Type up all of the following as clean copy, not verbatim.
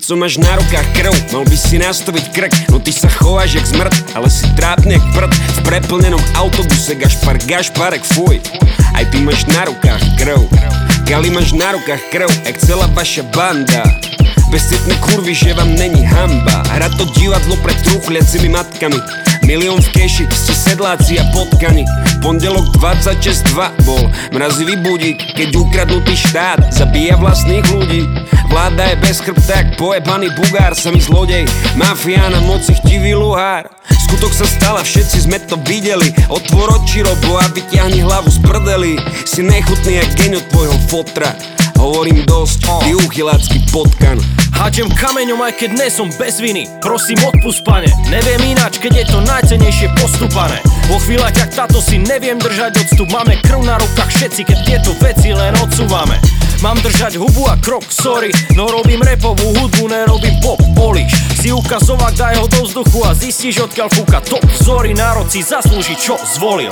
co máš na rukách krv, mal by si nastaviť krk. No ty sa chováš jak zmrt, ale si trápny jak prd. V preplnenom autobuse Gašparek, fuj. Aj ty máš na rukách krv, Gali máš na rukách krv, jak celá vaša banda. Bezcitné kurvy, že vám není hamba. Hrať to divadlo pred trúchliacimi matkami. Milión v keši, ste sedláci a potkani. Pondelok 26.2 bol mrazivý budík, keď ukradnutý štát zabíja vlastných ľudí. Vláda je bez chrbta, jak pojebaný bugár. Samý zlodej, mafia na moci chtivý luhár. Skutok sa stala, všetci sme to videli. Otvor oči, Robo, a vyťahni hlavu z prdeli. Si nechutný jak geň od tvojho fotra. Hovorím dosť, ty uchylácky potkan. Hádžem kameňom, aj keď nesom bez viny. Prosím odpusť, pane, neviem ináč, keď je to najcennejšie postúpané. Vo chvíľach jak táto si neviem držať odstup. Máme krv na rukách všetci, keď tieto veci len odsúvame. Mám držať hubu a krok, sorry, no robím rapovú hudbu, nerobím pop, políš. Si ukazovák, daj ho do vzduchu a zistíš, odkiaľ fúka top vzory. Národ si zaslúži, čo zvolil.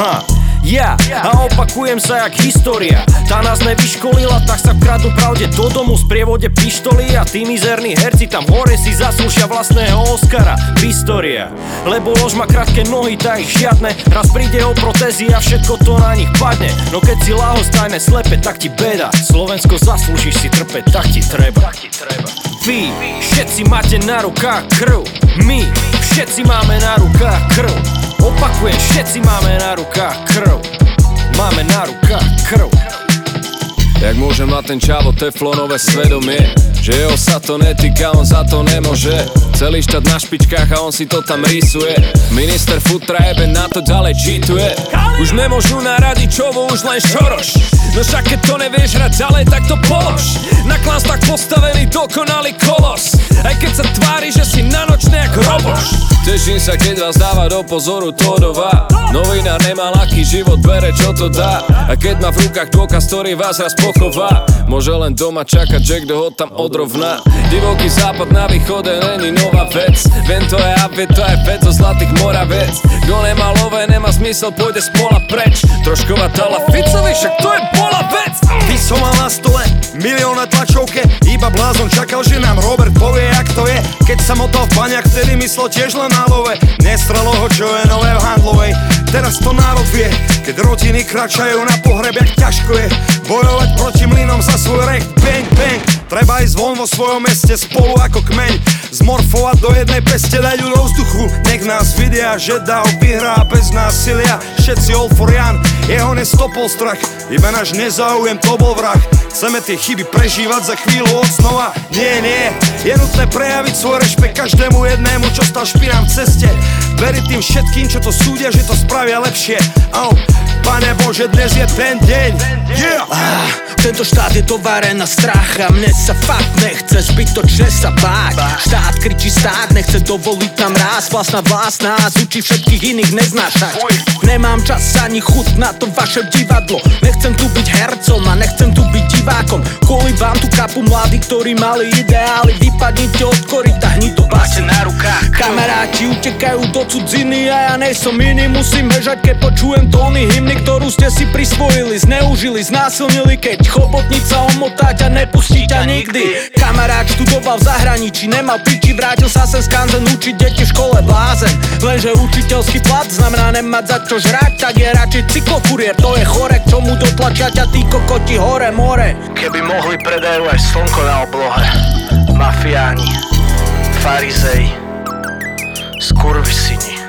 Ja a opakujem sa jak história. Tá nás nevyškolila, tak sa vkradnú pravde do domu z prievode pištolí. A tí mizerní herci tam hore si zaslúšia vlastného Oscara. História, lebo lož má krátke nohy, tak ich žiadne. Raz príde o protézy a všetko to na nich padne. No keď si ľahostajné slepe, tak ti beda. Slovensko zaslúžiš si trpeť, tak ti treba. Vy, všetci máte na rukách krv. My, všetci máme na rukách krv. Opakujem, všetci máme na rukách krv. Máme na rukách krv. Jak môže mať ten čavo teflonové svedomie, že jeho sa to netýka, on za to nemôže. Celý štát na špičkách a on si to tam rysuje. Minister futra jebe na to ďalej čítuje. Už nemôžu naradiť čovo, už len Šoroš. No však keď to nevieš hrať ďalej, tak to polož. Na klans tak postavený dokonalý kolos. Aj keď sa tvári, že si na nočné jak roboš. Teším sa, keď vás dáva do pozoru Todová. Novinár nemá ľahký život, bere čo to dá. A keď má v rukách dôkaz, ktorý vás raz pochová, môže len doma čakať, že kto ho tam odrovná. Divoký západ na východe není nová vec. Viem to je update, to je vec zo Zlatých Moraviec. Kto nemá lové, nemá zmysel, pôjde spola preč. Trošková dala Ficovi, však to je bola vec. Ty som mal na stole milión na tlačovke, iba blázon čakal, že nám Robert povie, jak to je. Keď sa motal v baňach, vtedy myslel tiež len na love. Nestrelo ho, čo je nové v handlovej. Teraz to národ vie, keď rodiny kračajú na pohreb, jak ťažko je bojovať proti mlynom za svoj rekt. Bang, bang, treba ísť von vo svojom meste spolu ako kmeň. Zmorfovať do jednej peste, dať ju do vzduchu. Nech nás vidia, že Dao vyhrá bez násilia. Všetci all for Jan, jeho nestopol strach. Iba náš nezáujem, to bol vrah. Chceme tie chyby prežívať za chvíľu od znova. Nie, nie, je nutné prejaviť svoj rešpekt každému jednému, čo stal špinám v ceste. Veriť tým všetkým, čo to súdia, že to spravia lepšie. Pane Bože, dnes je ten deň. Tento štát je továren na strach a mne sa fakt nechce zbytočne sa báť. Štát kričí stát, nechce dovoliť nám raz. Vlastná vlast nás učí všetkých iných neznášať. Nemám čas ani chuť na to vaše divadlo. Nechcem tu byť hercom a nechcem tu byť divákom. Kvôli vám tu kapu mladí, ktorí mali ideály. Vypadnite od koryta, hnito máte na rukách. Kamaráti utekajú do cudziny a ja nejsom iný. Musím bežať, keď počujem tóny hymny, ktorú ste si prisvojili, zneužili, znásilnili. Keď chobotnica omotáť a nepustí ťa nikdy. Kamarát študoval v zahraničí, nemal piči, vrátil sa sem z Kanzen učiť deti v škole, blázen. Lenže učiteľský plat znamená nemať za čo žrať, tak je radšej cyklokuriér. To je chore, k čomu dotlačia ťa tí kokoti hore more. Keby mohli, predajú aj slnko na oblohe. Mafiáni, farizej, skurvisini.